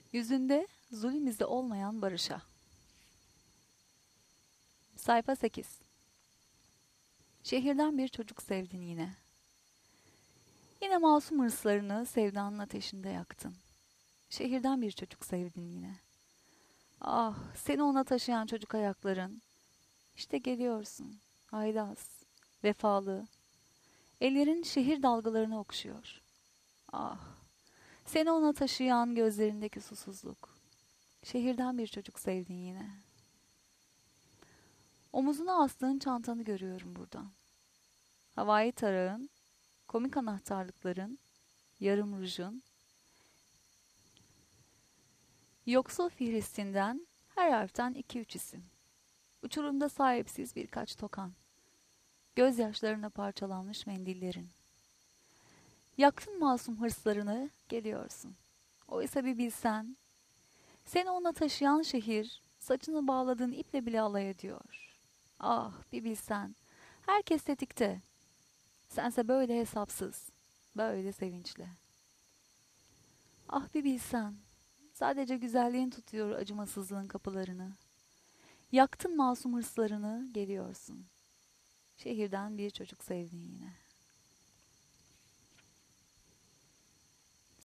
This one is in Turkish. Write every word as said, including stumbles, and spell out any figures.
Yüzünde zulüm izi olmayan barışa. Sayfa sekiz. Şehirden bir çocuk sevdin yine. Yine masum hırslarını sevdanın ateşinde yaktın. Şehirden bir çocuk sevdin yine. Ah, seni ona taşıyan çocuk ayakların. İşte geliyorsun, haylaz, vefalı. Ellerin şehir dalgalarını okşuyor. Ah, seni ona taşıyan gözlerindeki susuzluk. Şehirden bir çocuk sevdin yine. Omuzuna astığın çantanı görüyorum buradan. Havai tarağın, komik anahtarlıkların, yarım rujun, yoksul fihristinden her harften iki üç isim. Uçurumda sahipsiz birkaç tokan. Gözyaşlarına parçalanmış mendillerin. Yaktın masum hırslarını, geliyorsun. Oysa bir bilsen, seni ona taşıyan şehir, saçını bağladığın iple bile alay ediyor. Ah, bir bilsen, herkes tetikte. Sense böyle hesapsız, böyle sevinçli. Ah bir bilsen, sadece güzelliğin tutuyor acımasızlığın kapılarını. Yaktın masum hırslarını, geliyorsun. Şehirden bir çocuk sevdin yine.